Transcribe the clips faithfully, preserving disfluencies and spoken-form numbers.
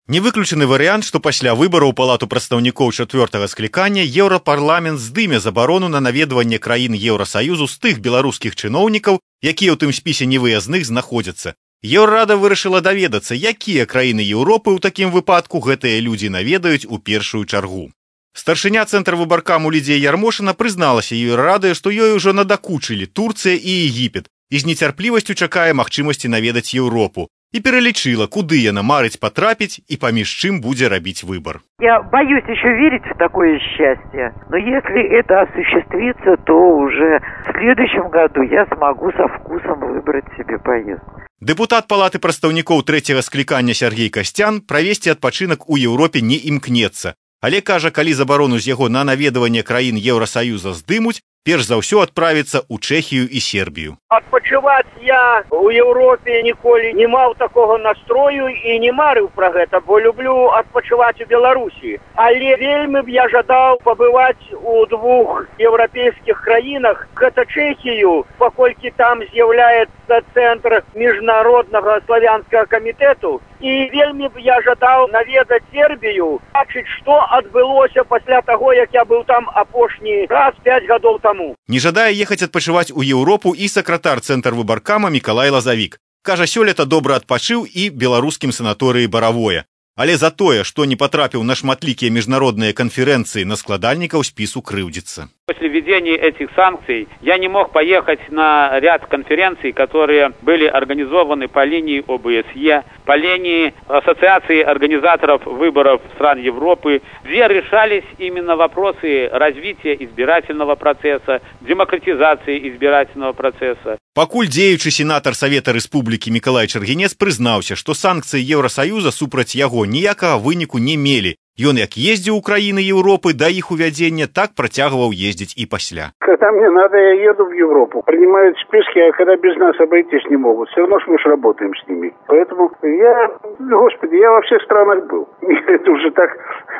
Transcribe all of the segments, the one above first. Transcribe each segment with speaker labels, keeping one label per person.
Speaker 1: Не выключаны варыянт, што пасля выбараў у палату прадстаўнікоў чацвёртага склікання Еўрапарламент здыме забарону на наведванне краін Еўрасаюзу з тых беларускіх чыноўнікаў, якія ў тым спісе невыязных знаходзяцца. Еўрарада вырашыла даведацца, якія краіны Еўропы ў такім выпадку гэтыя людзі наведаюць у першую чаргу. Старшыня цэнтра выбаркаму Лідзія Ярмошына прызналася Еўрарадай, што ёй ужо надакучылі Турцыя і Егіпет і з нецярплівасцю чакае магчымасці наведаць Еўропу. И перелічила, куды яна марыць потрапіць и паміж чым будзе рабіць выбор.
Speaker 2: Я боюсь еще верить в такое счастье, но если это осуществится, то уже в следующем году я смогу со вкусом выбрать себе поездку.
Speaker 1: Дэпутат палаты прадстаўнікоў трэцяга склікання Сергей Касцян правесці адпачынак у Еўропе не імкнецца, але кажа, калі забарону з яго на наведванне краін Еўрасаюза здымуць, перш за ўсё адправіцца ў Чэхію і Сербію.
Speaker 3: Адпачываць я у Еўропе ніколі не маў такога настрою і не марыў пра гэта, бо люблю адпачываць у Беларусі. Але вельмі б я жадаў пабываць у двух еўрапейскіх краінах. Гэта Чэхію, паколькі там з'яўляецца цэнтр міжнароднага славянскага камітэту. І вельмі б я жадаў наведаць Сербію, бачыць, што адбылося пасля таго, як я быў там апошні раз пяць гадоў таму.
Speaker 1: Не жадае ехаць адпачываць у Еўропу і сакратар цэнтр выбаркама Мікалай Лазавік. Кажа, сёлета добра адпачыў і беларускім санаторыі Баравое. Але за тое, што не потрапіў на шматлікія міжнародныя конференции на складальников спису крыўдзіцца.
Speaker 4: После введения этих санкций я не мог поехать на ряд конференций, которые были организованы по линии О Бэ С Е, по линии Ассоциации организаторов выборов стран Европы, где решались именно вопросы развития избирательного процесса, демократизации избирательного процесса.
Speaker 1: Пакуль дзеючы сенатар Савета Рэспублікі Мікалай Чаргінец прызнаўся, што санкцыі Еўрасаюза супраць яго ніякага выніку не мелі. Ён як ездзіў у краіны Европы да их увядзення, так протягивал ездить и пасля.
Speaker 5: Когда мне надо, я еду в Европу. Принимают списки, а когда без нас обойтись не могут. Все равно мы же работаем с ними. Поэтому я, господи, я во всех странах был. Это уже так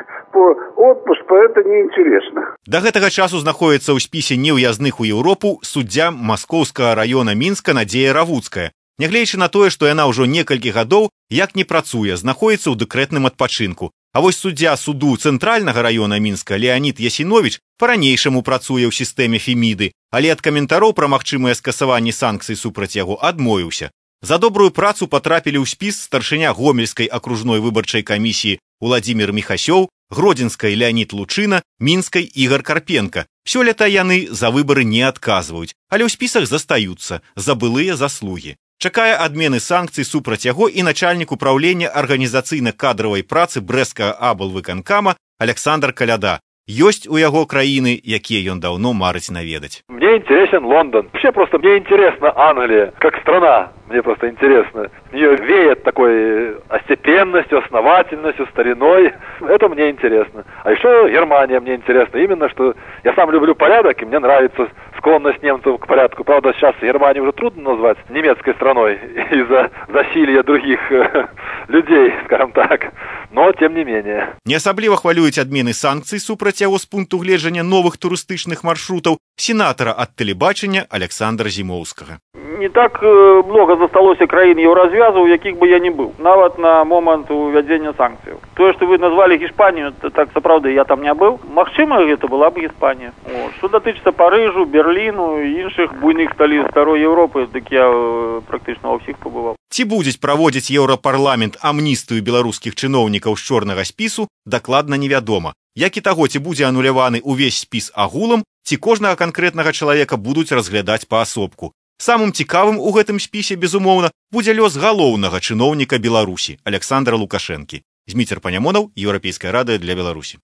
Speaker 5: по отпуску, это неинтересно.
Speaker 1: До гэтага часу знаходится ў спісе неўязных у Европу суддзя Маскоўскага района Мінска Надзея Равуцкая. Нягледзячы на тое, што яна ўжо некалькі гадоў як не працуе, знаходіцца ў дэкрэтным адпачынку. А вось суддзя суду цэнтральнага района Мінска Леонид Ясинович па-ранейшаму працуе ў сістэме Феміды, але ад каментароў пра магчымае скасаванне санкцый супраць яго адмовіўся. За добрую працу потрапілі ў спіс старшыня Гомельскай акружной выбарчай камісіі Уладзімір Міхасёў, Гродзенскай Леонид Лучына, Мінскай Ігар Карпенка. Сёлета яны за выбары не адказваюць, але ў спісах застаюцца за былыя заслугі. Чакае адмены санкцый супраць яго і начальнік управлення арганізацыйна-кадравай працы Брэсцкага аблвыканкама Александр Каляда. Ёсць у яго краіны, якія ён даўно марыць наведаць.
Speaker 6: Мне интересен Лондон. Вообще просто мне интересна Англия как страна. Мне просто интересно. В нее веет такой остепенностью, основательностью, стариной. Это мне интересно. А еще Германия мне интересна. Именно, что я сам люблю порядок, и мне нравится склонность немцев к порядку. Правда, сейчас Германию уже трудно назвать немецкой страной из-за засилья других людей, скажем так. Но, тем не менее.
Speaker 1: Не асабліва хвалююць адмены санкцый супраць яго з пункту гледжання новых турыстычных маршрутаў сенатара ад тэлебачання Александра Зімоўскага.
Speaker 7: Не так много засталося краін еўразвязу, у якіх бы я не быў, нават на момант увядзення санкцыяў. Тое, што вы назвалі Гішпанію, так сапраўды я там не быў. Магчыма, гэта была б Гішпанія. Што датычыцца Парыжу, Берліну і іншых буйных сталіц старой Еўропы, дык я практычна ва ўсіх пабываў.
Speaker 1: Ці будзе праводзіць Еўрапарламент амністыю беларускіх чыноўнікаў з чорнага спісу, дакладна невядома. Як і таго, ці будзе ануляваны ўвесь спіс агулам, ці кожнага канкрэтнага чалавека будуць разглядаць паасобку. Самым цікавым у гэтым спісе, безумоўна, будзе лёс галоўнага чыноўніка Беларусі Александра Лукашэнкі. Зміцер Панямонаў, Еўрапейская рада для Беларусі.